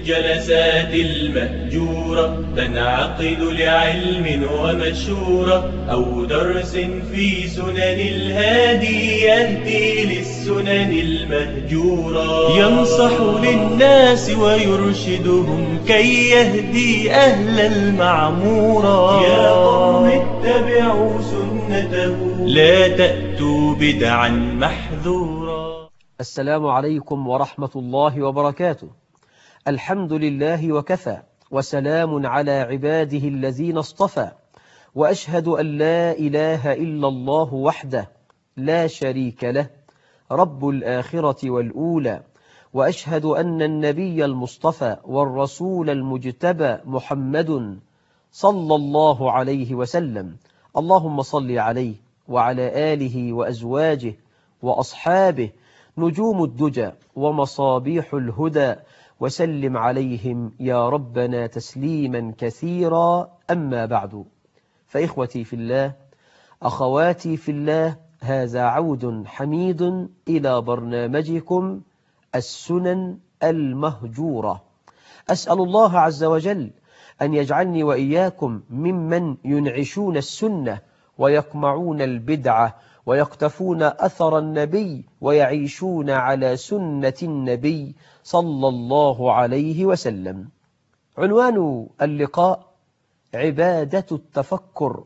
الجلسات المأجورة تنعقد لعلم ومشورة أو درس في سنن الهادي يهدي للسنن المهجورة، ينصح للناس ويرشدهم كي يهدي أهل المعمورة. يا قوم اتبعوا سنته لا تأتوا بدعا محذورا. السلام عليكم ورحمة الله وبركاته. الحمد لله وكفى، وسلام على عباده الذين اصطفى، وأشهد أن لا إله إلا الله وحده لا شريك له رب الآخرة والأولى، وأشهد أن النبي المصطفى والرسول المجتبى محمد صلى الله عليه وسلم، اللهم صل عليه وعلى آله وأزواجه وأصحابه نجوم الدجى ومصابيح الهدى، وسلم عليهم يا ربنا تسليما كثيرا. أما بعد، فإخوتي في الله، أخواتي في الله، هذا عود حميد إلى برنامجكم السنن المهجورة. أسأل الله عز وجل أن يجعلني وإياكم ممن ينعشون السنة ويقمعون البدعة ويقتفون أثر النبي ويعيشون على سنة النبي صلى الله عليه وسلم. عنوان اللقاء: عبادة التفكر.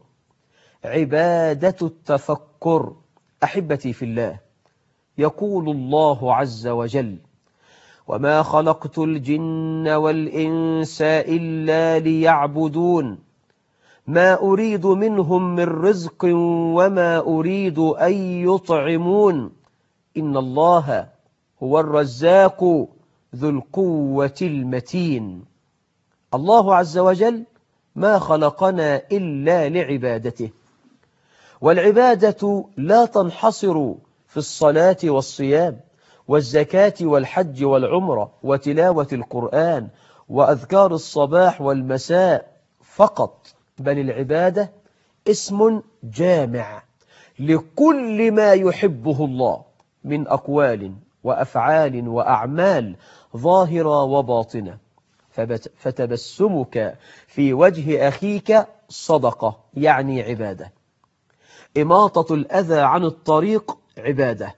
عبادة التفكر. أحبتي في الله، يقول الله عز وجل: وما خلقت الجن والإنس إلا ليعبدون ما أريد منهم من رزق وما أريد أن يطعمون إن الله هو الرزاق ذو القوة المتين. الله عز وجل ما خلقنا إلا لعبادته، والعبادة لا تنحصر في الصلاة والصيام والزكاة والحج والعمرة وتلاوة القرآن وأذكار الصباح والمساء فقط، بل العبادة اسم جامع لكل ما يحبه الله من أقوال وأفعال وأعمال ظاهرة وباطنة. فتبسمك في وجه أخيك صدقة، يعني عبادة. إماطة الأذى عن الطريق عبادة.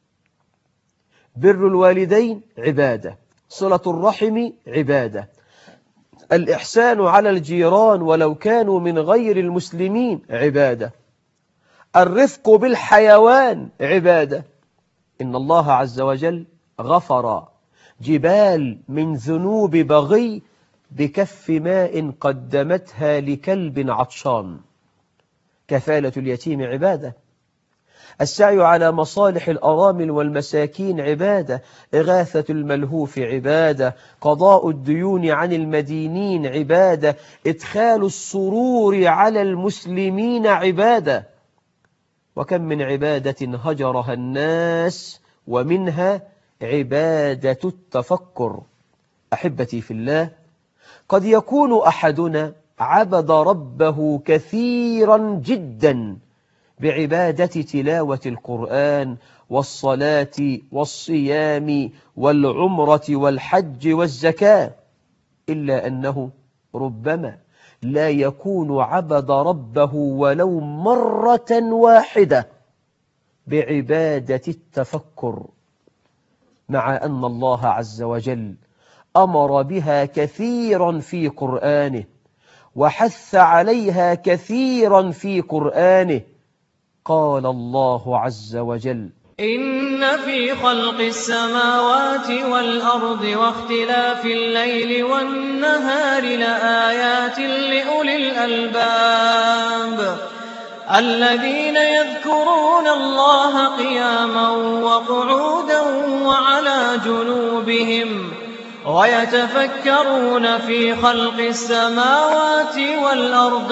بر الوالدين عبادة. صلة الرحم عبادة. الإحسان على الجيران ولو كانوا من غير المسلمين عبادة. الرفق بالحيوان عبادة. إن الله عز وجل غفر جبال من ذنوب بغي بكف ماء قدمتها لكلب عطشان. كفالة اليتيم عبادة. السعي على مصالح الأرامل والمساكين عبادة. إغاثة الملهوف عبادة. قضاء الديون عن المدينين عبادة. إدخال السرور على المسلمين عبادة. وكم من عبادة هجرها الناس، ومنها عبادة التفكر. أحبتي في الله، قد يكون أحدنا عبد ربه كثيرا جدا بعبادة تلاوة القرآن والصلاة والصيام والعمرة والحج والزكاة، إلا أنه ربما لا يكون عبد ربه ولو مرة واحدة بعبادة التفكر، مع أن الله عز وجل أمر بها كثيرا في قرآنه وحث عليها كثيرا في قرآنه. قال الله عز وجل: إن في خلق السماوات والأرض واختلاف الليل والنهار لآيات لأولي الألباب الذين يذكرون الله قياما وقعودا وعلى جنوبهم ويتفكرون في خلق السماوات والأرض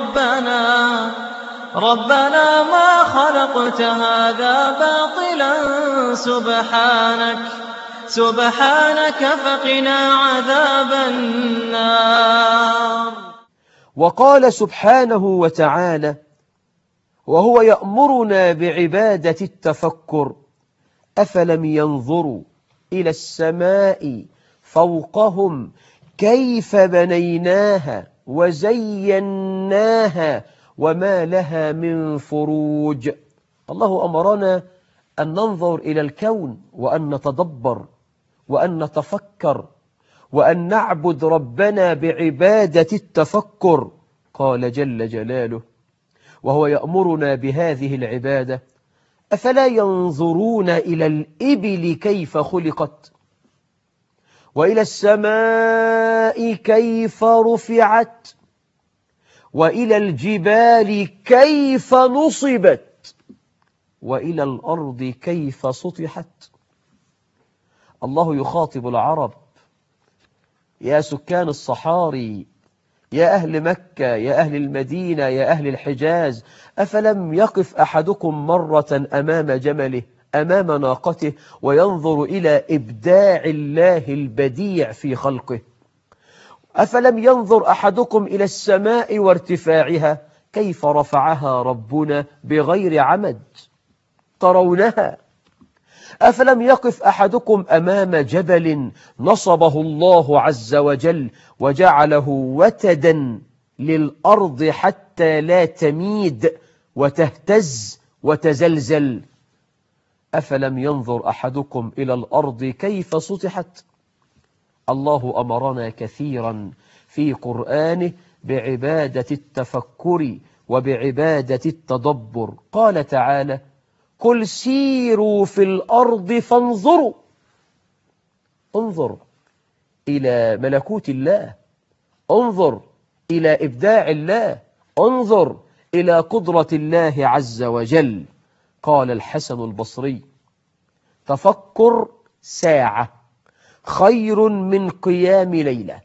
ربنا ما خلقت هذا باطلا سبحانك فقنا عذاب النار. وقال سبحانه وتعالى وهو يأمرنا بعبادة التفكر: أفلم ينظروا إلى السماء فوقهم كيف بنيناها وزيناها وما لها من فروج. الله أمرنا أن ننظر إلى الكون وأن نتدبر وأن نتفكر وأن نعبد ربنا بعبادة التفكر. قال جل جلاله وهو يأمرنا بهذه العبادة: أفلا ينظرون إلى الإبل كيف خلقت وإلى السماء كيف رفعت وإلى الجبال كيف نصبت وإلى الأرض كيف سطحت. الله يخاطب العرب: يا سكان الصحاري، يا أهل مكة، يا أهل المدينة، يا أهل الحجاز، أفلم يقف أحدكم مرة أمام جمله، أمام ناقته، وينظر إلى إبداع الله البديع في خلقه؟ أفلم ينظر أحدكم إلى السماء وارتفاعها كيف رفعها ربنا بغير عمد ترونها؟ أفلم يقف أحدكم أمام جبل نصبه الله عز وجل وجعله وتدا للأرض حتى لا تميد وتهتز وتزلزل؟ أفلم ينظر أحدكم إلى الأرض كيف سطحت؟ الله أمرنا كثيرا في قرآنه بعبادة التفكر وبعبادة التدبر. قال تعالى: قل سيروا في الأرض فانظروا. انظر إلى ملكوت الله، انظر إلى إبداع الله، انظر إلى قدرة الله عز وجل. قال الحسن البصري: تفكر ساعة خير من قيام ليلة.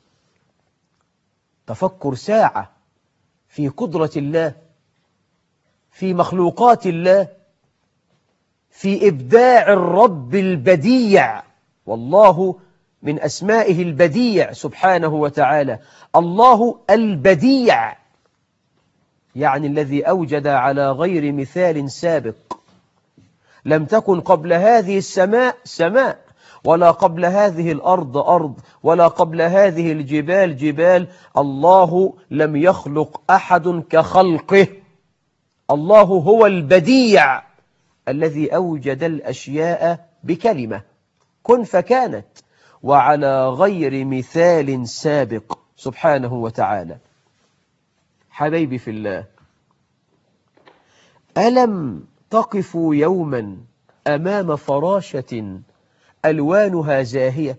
تفكر ساعة في قدرة الله، في مخلوقات الله، في إبداع الرب البديع. والله من أسمائه البديع سبحانه وتعالى، الله البديع، يعني الذي أوجد على غير مثال سابق. لم تكن قبل هذه السماء سماء، ولا قبل هذه الأرض أرض، ولا قبل هذه الجبال جبال. الله لم يخلق أحد كخلقه. الله هو البديع الذي أوجد الأشياء بكلمة كن فكانت، وعلى غير مثال سابق سبحانه وتعالى. حبيبي في الله، ألم تقفوا يوما أمام فراشة ألوانها زاهية،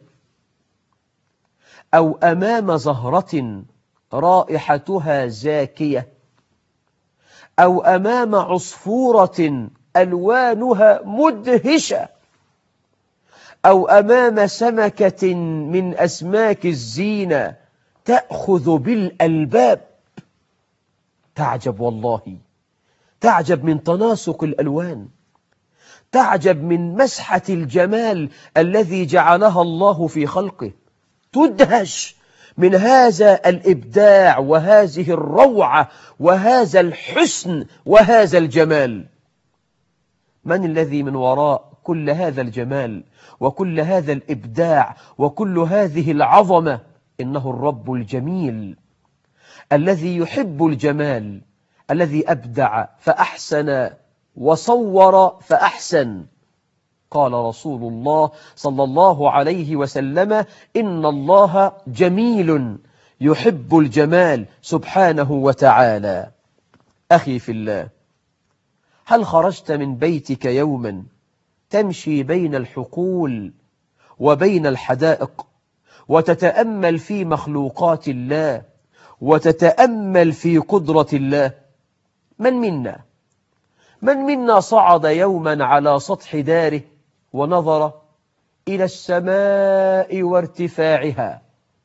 أو أمام زهرة رائحتها زاكية، أو أمام عصفورة ألوانها مدهشة، أو أمام سمكة من أسماك الزينة تأخذ بالألباب؟ تعجب والله، تعجب من تناسق الألوان، تعجب من مسحة الجمال الذي جعلها الله في خلقه، تدهش من هذا الإبداع وهذه الروعة وهذا الحسن وهذا الجمال. من الذي من وراء كل هذا الجمال وكل هذا الإبداع وكل هذه العظمة؟ إنه الرب الجميل الذي يحب الجمال، الذي أبدع فأحسن وصور فأحسن. قال رسول الله صلى الله عليه وسلم: إن الله جميل يحب الجمال سبحانه وتعالى. أخي في الله، هل خرجت من بيتك يوما تمشي بين الحقول وبين الحدائق وتتأمل في مخلوقات الله وتتأمل في قدرة الله؟ من منا صعد يوما على سطح داره ونظر إلى السماء وارتفاعها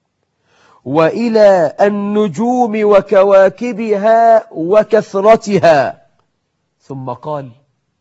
وإلى النجوم وكواكبها وكثرتها، ثم قال: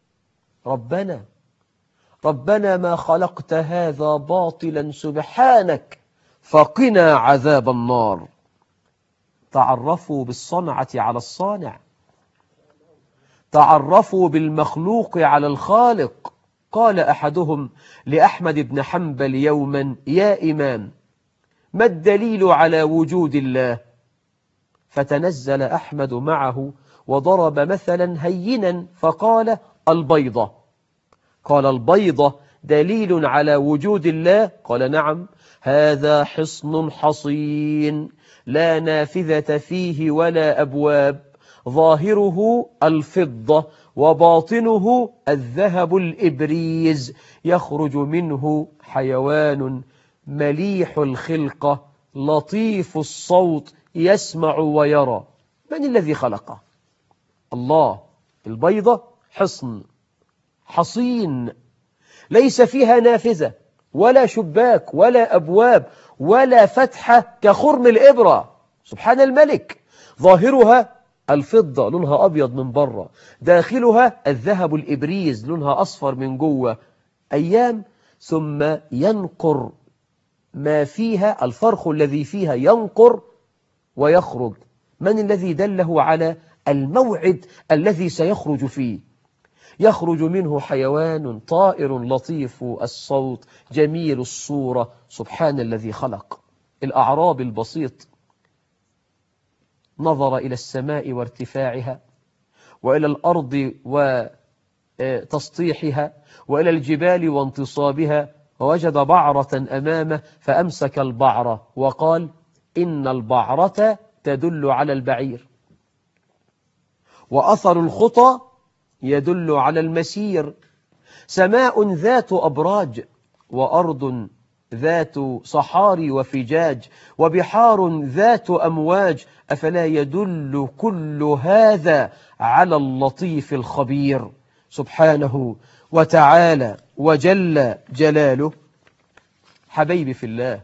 ربنا ما خلقت هذا باطلا سبحانك فقنا عذاب النار. تعرفوا بالصنعة على الصانع، تعرفوا بالمخلوق على الخالق، قال أحدهم لأحمد بن حنبل يوما: يا إمام، ما الدليل على وجود الله؟ فتنزل أحمد معه وضرب مثلا هينا فقال: البيضة. قال: البيضة دليل على وجود الله؟ قال: نعم، هذا حصن حصين لا نافذة فيه ولا أبواب، ظاهره الفضة وباطنه الذهب الإبريز، يخرج منه حيوان مليح الخلقة لطيف الصوت يسمع ويرى. من الذي خلقه؟ الله. البيضة حصن حصين ليس فيها نافذة ولا شباك ولا أبواب ولا فتحة كخرم الإبرة، سبحان الملك. ظاهرها الفضة لونها أبيض من بره، داخلها الذهب الإبريز لونها أصفر من جوه. أيام ثم ينقر ما فيها، الفرخ الذي فيها ينقر ويخرج. من الذي دله على الموعد الذي سيخرج فيه؟ يخرج منه حيوان طائر لطيف الصوت جميل الصورة. سبحان الذي خلق. الأعرابي البسيط نظر إلى السماء وارتفاعها، وإلى الأرض وتسطيحها، وإلى الجبال وانتصابها، ووجد بعرة أمامه فأمسك البعرة وقال: إن البعرة تدل على البعير، وأثر الخطى يدل على المسير. سماء ذات أبراج، وأرض ذات صحاري وفجاج، وبحار ذات أمواج، أفلا يدل كل هذا على اللطيف الخبير سبحانه وتعالى وجل جلاله؟ حبيبي في الله،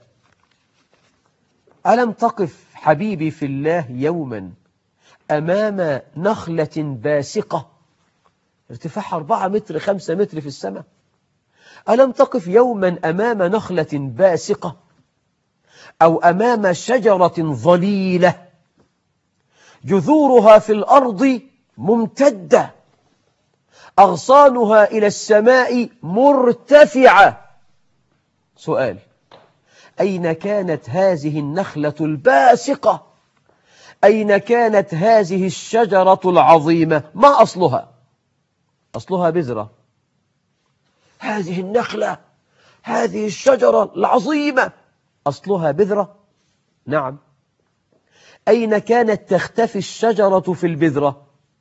ألم تقف حبيبي في الله يوما أمام نخلة باسقة ارتفاعها 4 متر 5 متر في السماء؟ ألم تقف يوما أمام نخلة باسقة أو أمام شجرة ظليلة جذورها في الأرض ممتدة، أغصانها إلى السماء مرتفعة؟ سؤال: أين كانت هذه النخلة الباسقة؟ أين كانت هذه الشجرة العظيمة؟ ما أصلها؟ أصلها بذرة. هذه النخلة، هذه الشجرة العظيمة أصلها بذرة؟ نعم. أين كانت تختفي الشجرة في البذرة؟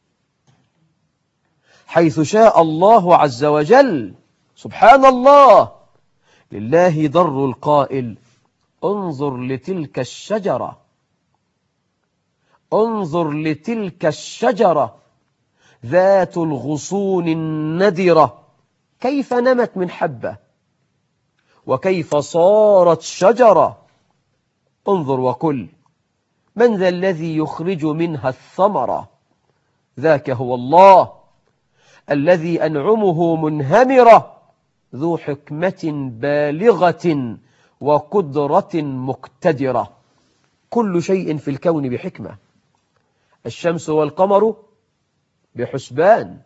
حيث شاء الله عز وجل. سبحان الله. لله در القائل: انظر لتلك الشجرة، انظر لتلك الشجرة ذات الغصون الندرة، كيف نمت من حبة وكيف صارت شجرة. انظر وكل، من ذا الذي يخرج منها الثمرة؟ ذاك هو الله الذي أنعمه منهمرة، ذو حكمة بالغة وقدرة مقتدرة. كل شيء في الكون بحكمة. الشمس والقمر بحسبان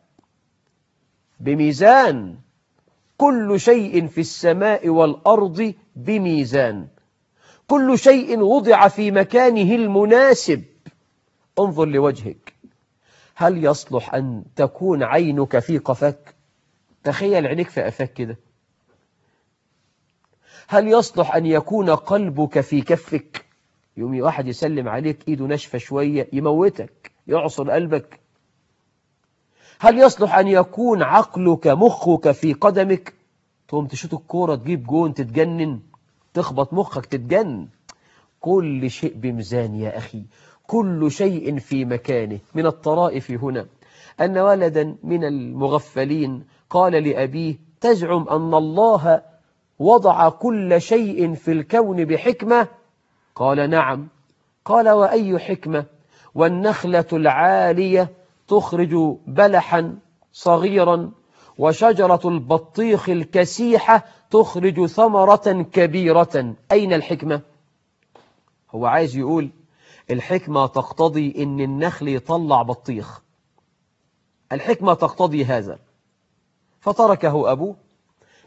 بميزان، كل شيء في السماء والأرض بميزان، كل شيء وضع في مكانه المناسب. انظر لوجهك، هل يصلح أن تكون عينك في قفاك؟ تخيل عينك في قفاك كده. هل يصلح أن يكون قلبك في كفك؟ يوم واحد يسلم عليك إيده ناشفة شوية يموتك، يعصر قلبك. هل يصلح أن يكون عقلك مخك في قدمك؟ تقوم تشوط الكورة تجيب جون تتجنن، تخبط مخك تتجنن. كل شيء بميزان يا أخي، كل شيء في مكانه. من الطرائف هنا أن ولدا من المغفلين قال لأبيه: تزعم أن الله وضع كل شيء في الكون بحكمة؟ قال: نعم. قال: وأي حكمة؟ والنخلة العالية تخرج بلحا صغيرا، وشجرة البطيخ الكسيحة تخرج ثمرة كبيرة، أين الحكمة؟ هو عايز يقول الحكمة تقتضي إن النخل يطلع بطيخ، الحكمة تقتضي هذا. فتركه أبوه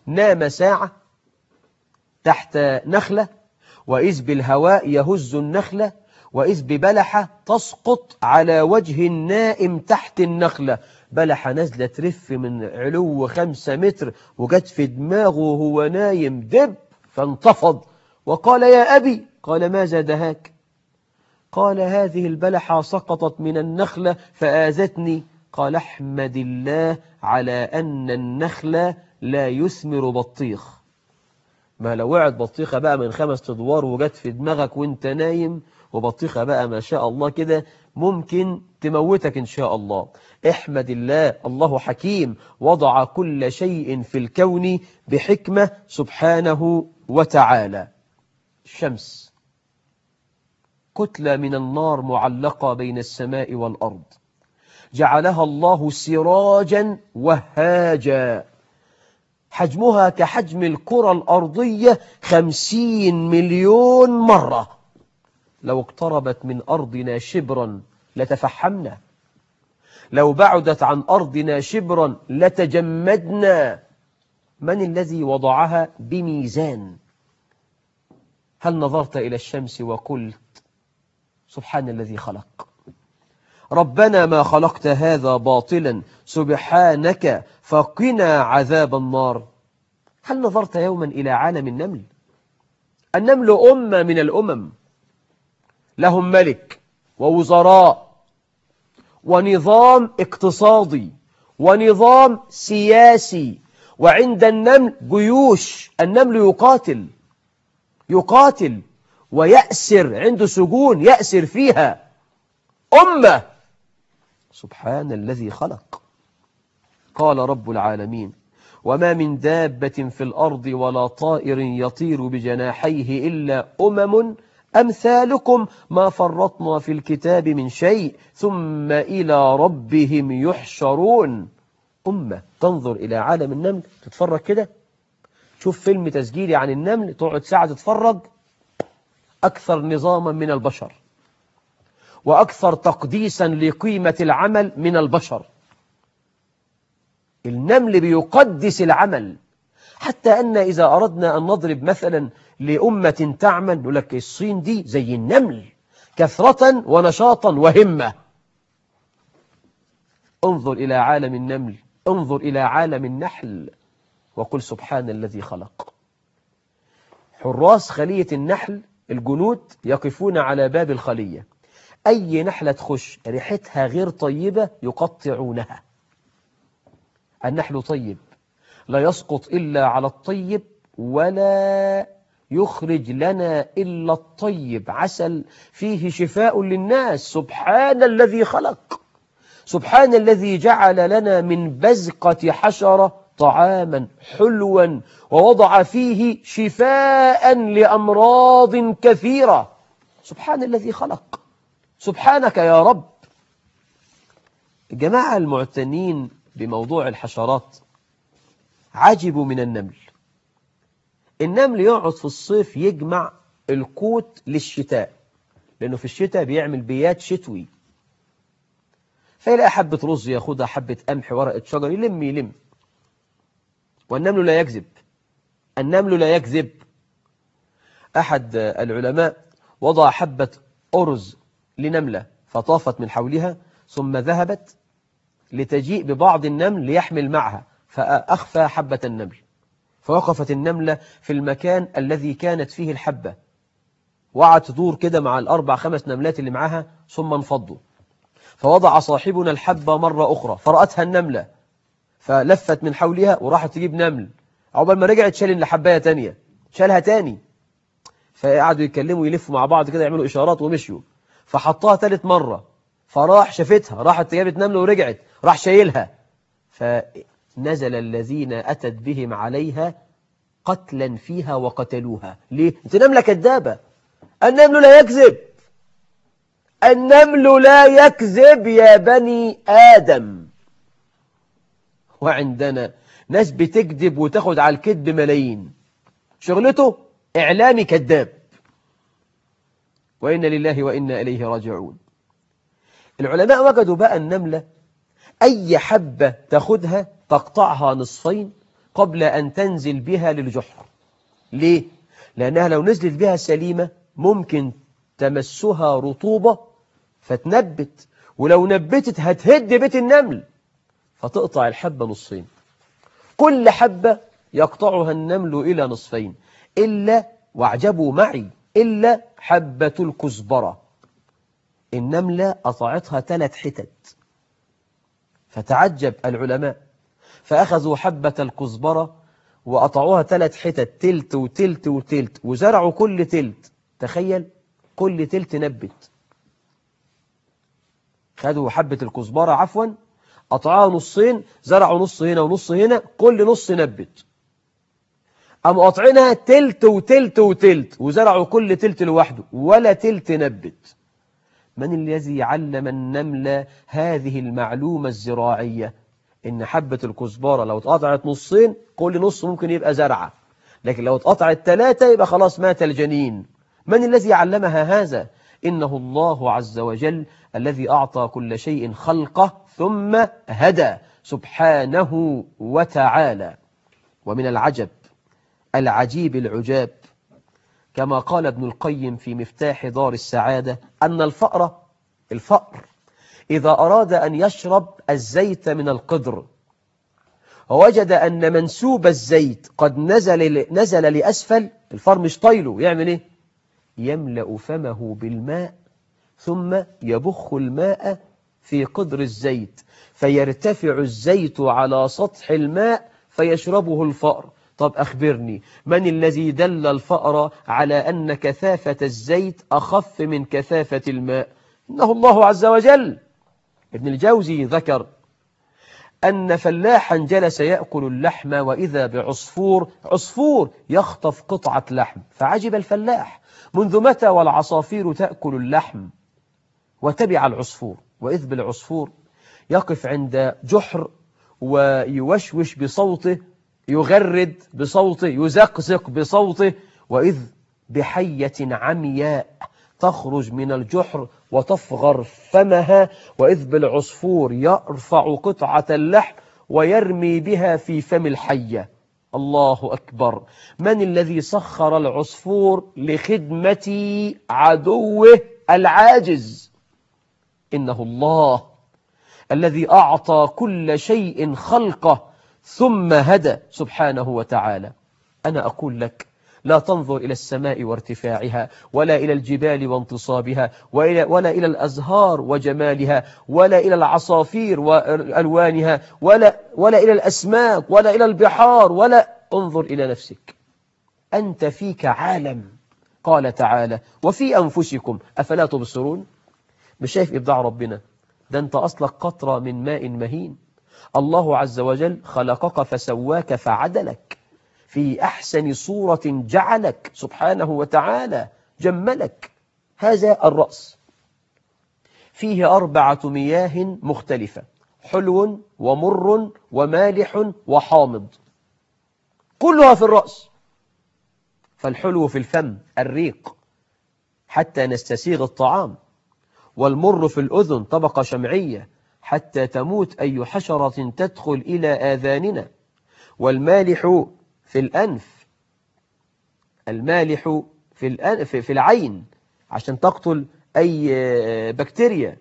نام ساعة تحت نخلة، وإذ بالهواء يهز النخلة، وإذ ببلحة تسقط على وجه النائم تحت النخلة. بلحة نزلة ترف من علو 5 متر وجت في دماغه وهو نايم دب، فانتفض وقال يا أبي. قال ماذا دهاك؟ قال هذه البلحة سقطت من النخلة فآذتني. قال احمد الله على أن النخلة لا يثمر بطيخ. ما لو وقعت بطيخة بقى من 5 أدوار وجت في دماغك وانت نايم، وبطيخة بقى ما شاء الله كده ممكن تموتك إن شاء الله. احمد الله، الله حكيم، وضع كل شيء في الكون بحكمة سبحانه وتعالى. الشمس كتلة من النار معلقة بين السماء والأرض، جعلها الله سراجا وهاجا، حجمها كحجم الكرة الأرضية 50 مليون مرة. لو اقتربت من أرضنا شبرا لتفحمنا، لو بعدت عن أرضنا شبرا لتجمدنا. من الذي وضعها بميزان؟ هل نظرت إلى الشمس وقلت سبحان الذي خلق؟ ربنا ما خلقت هذا باطلا سبحانك فقنا عذاب النار. هل نظرت يوما إلى عالم النمل؟ النمل أمة من الأمم، لهم ملك ووزراء ونظام اقتصادي ونظام سياسي، وعند النمل جيوش. النمل يقاتل ويأسر، عنده سجون يأسر فيها. أمة. سبحان الذي خلق. قال رب العالمين وما من دابة في الأرض ولا طائر يطير بجناحيه إلا أمم أمثالكم ما فرطنا في الكتاب من شيء ثم إلى ربهم يحشرون. أمة تنظر إلى عالم النمل، تتفرج كده، شوف فيلم تسجيلي عن النمل تقعد ساعة تتفرج. أكثر نظاما من البشر، وأكثر تقديسا لقيمة العمل من البشر. النمل بيقدس العمل، حتى أن إذا أردنا أن نضرب مثلا لأمة تعمل نقول لك الصين دي زي النمل، كثرة ونشاطا وهمة. انظر إلى عالم النمل، انظر إلى عالم النحل، وقل سبحان الذي خلق. حراس خلية النحل الجنود يقفون على باب الخلية، أي نحلة تخش ريحتها غير طيبة يقطعونها. النحل طيب، لا يسقط إلا على الطيب ولا يخرج لنا إلا الطيب. عسل فيه شفاء للناس. سبحان الذي خلق، سبحان الذي جعل لنا من بزقة حشرة طعاما حلوا ووضع فيه شفاء لأمراض كثيرة. سبحان الذي خلق، سبحانك يا رب. الجماعة المعتنين بموضوع الحشرات عجبوا من النمل. النمل يقعد في الصيف يجمع القوت للشتاء، لأنه في الشتاء بيعمل بيات شتوي، فيلاقي حبة رز ياخدها، حبة قمح، ورقة شجر، يلم. والنمل لا يكذب، النمل لا يكذب. أحد العلماء وضع حبة أرز لنملة فطافت من حولها، ثم ذهبت لتجيء ببعض النمل ليحمل معها، فأخفى حبة النمل، فوقفت النملة في المكان الذي كانت فيه الحبة، وقعدت تدور كده مع 4-5 نملات اللي معاها، ثم انفضوا. فوضع صاحبنا الحبة مرة أخرى فرأتها النملة، فلفت من حولها وراحت تجيب نمل. عقبال ما رجعت شال الحباية تانية، شالها تاني، فقعدوا يتكلموا يلفوا مع بعض كده، يعملوا إشارات ومشيوا. فحطها 3 مرة، فراح شافتها، راحت جابت نملة ورجعت، راح شايلها. فنزل الذين أتت بهم عليها قتلا فيها وقتلوها. ليه؟ انت نملة كذابة. النمل لا يكذب، النمل لا يكذب يا بني آدم. وعندنا ناس بتكذب وتاخد على الكذب ملايين، شغلته إعلامي كذاب. وإنا لله وإنا إليه راجعون. العلماء وجدوا بقى النملة أي حبة تاخدها تقطعها نصفين، قبل أن تنزل بها للجحر. ليه؟ لأنها لو نزلت بها سليمة ممكن تمسها رطوبة فتنبت، ولو نبتت هتهد بيت النمل فتقطع الحبة نصين. كل حبة يقطعها النمل إلى نصفين، إلا، واعجبوا معي، إلا حبة الكزبرة. النملة قطعتها 3 حتت، فتعجب العلماء فأخذوا حبة الكزبرة وقطعوها 3 حتت، تلت وتلت وتلت، وزرعوا كل تلت. تخيل، كل تلت نبت. خدوا حبة الكزبرة عفوا، قطعوها نصين، زرعوا نص هنا ونص هنا، كل نص نبت. قاموا قاطعينها تلت وتلت وتلت، وزرعوا كل تلت لوحده، ولا تلت نبت. من الذي علم النمل هذه المعلومة الزراعية؟ إن حبة الكزبرة لو اتقطعت نصين كل نص ممكن يبقى زرعة، لكن لو اتقطعت 3 يبقى خلاص مات الجنين. من الذي علمها هذا؟ إنه الله عز وجل الذي أعطى كل شيء خلقه ثم هدى سبحانه وتعالى. ومن العجب العجيب العجاب، كما قال ابن القيم في مفتاح دار السعادة، أن الفأر إذا أراد أن يشرب الزيت من القدر ووجد أن منسوب الزيت قد نزل لأسفل، الفأر مش طايله، يعمل إيه؟ يملأ فمه بالماء ثم يبخ الماء في قدر الزيت فيرتفع الزيت على سطح الماء فيشربه الفأر. طب أخبرني، من الذي دل الفأر على أن كثافة الزيت أخف من كثافة الماء؟ إنه الله عز وجل. ابن الجوزي ذكر أن فلاحا جلس يأكل اللحم وإذا عصفور يخطف قطعة لحم، فعجب الفلاح، منذ متى والعصافير تأكل اللحم؟ وتبع العصفور، وإذ بالعصفور يقف عند جحر ويوشوش بصوته، يغرد بصوته، يزقزق بصوته، وإذ بحية عمياء تخرج من الجحر وتفغر فمها، وإذ بالعصفور يرفع قطعة اللحم ويرمي بها في فم الحية. الله أكبر. من الذي سخر العصفور لخدمة عدوه العاجز؟ إنه الله الذي أعطى كل شيء خلقه ثم هدى سبحانه وتعالى. أنا أقول لك، لا تنظر إلى السماء وارتفاعها، ولا إلى الجبال وانتصابها، ولا إلى الأزهار وجمالها، ولا إلى العصافير وألوانها، ولا إلى الأسماك، ولا إلى البحار، ولا انظر إلى نفسك. أنت فيك عالم. قال تعالى: وفي أنفسكم أفلا تبصرون. مش شايف إبداع ربنا؟ ده أنت أصلك قطرة من ماء مهين. الله عز وجل خلقك فسواك فعدلك، في أحسن صورة جعلك سبحانه وتعالى، جملك. هذا الرأس فيه 4 مياه مختلفة، حلو ومر ومالح وحامض، كلها في الرأس. فالحلو في الفم الريق حتى نستسيغ الطعام، والمر في الأذن طبقة شمعية حتى تموت أي حشرة تدخل إلى آذاننا، والمالح في الأنف، المالح في العين عشان تقتل أي بكتيريا،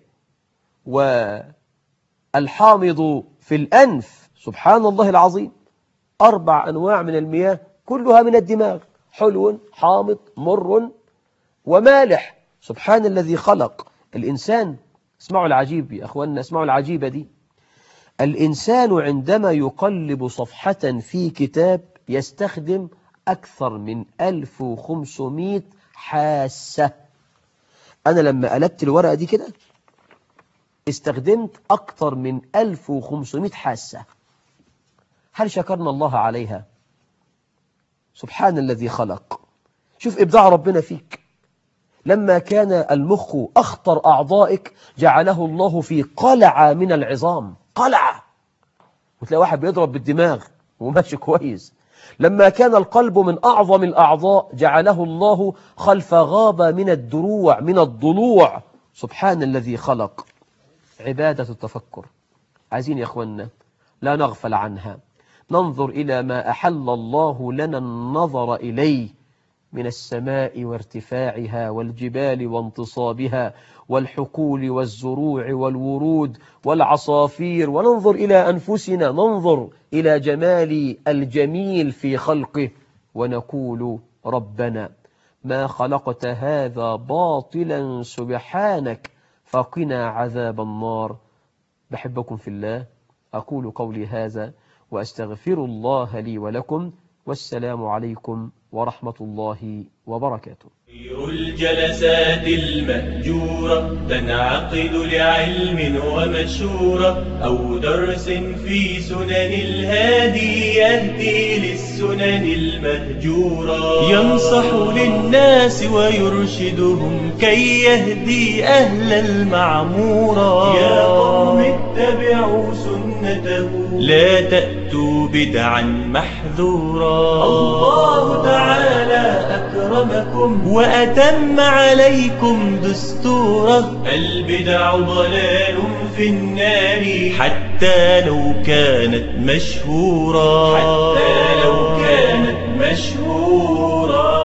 والحامض في الأنف. سبحان الله العظيم. 4 أنواع من المياه كلها من الدماغ، حلو حامض مر ومالح. سبحان الذي خلق الإنسان. اسمعوا العجيب يا أخواننا، اسمعوا العجيبة دي. الإنسان عندما يقلب صفحة في كتاب يستخدم أكثر من 1500 حاسة. أنا لما قلبت الورقة دي كده استخدمت أكثر من 1500 حاسة. هل شكرنا الله عليها؟ سبحان الذي خلق. شوف إبداع ربنا فيك. لما كان المخ أخطر أعضائك جعله الله في قلعة من العظام، قلعة، وتلاقي واحد بيضرب بالدماغ وماشي كويس. لما كان القلب من أعظم الأعضاء جعله الله خلف غابة من الدروع، من الضلوع. سبحان الذي خلق. عبادة التفكر عايزين يا أخوانا لا نغفل عنها. ننظر إلى ما أحل الله لنا النظر إليه من السماء وارتفاعها والجبال وانتصابها والحقول والزروع والورود والعصافير، وننظر إلى أنفسنا، ننظر إلى جمال الجميل في خلقه، ونقول ربنا ما خلقت هذا باطلا سبحانك فقنا عذاب النار. بحبكم في الله، أقول قولي هذا وأستغفر الله لي ولكم، والسلام عليكم ورحمة الله وبركاته. خير الجلسات المأجورة تنعقد لعلم ومشورة أو درس في سنن الهادي يهدي للسنن المهجورة، ينصح للناس ويرشدهم كي يهدي أهل المعمورة. يا قوم اتبعوا سنته لا تأتوا بدعا محذورا، الله تعالى أكرمكم وأتم عليكم دستورا. البدع ضلال في النار حتى لو كانت مشهورا، حتى لو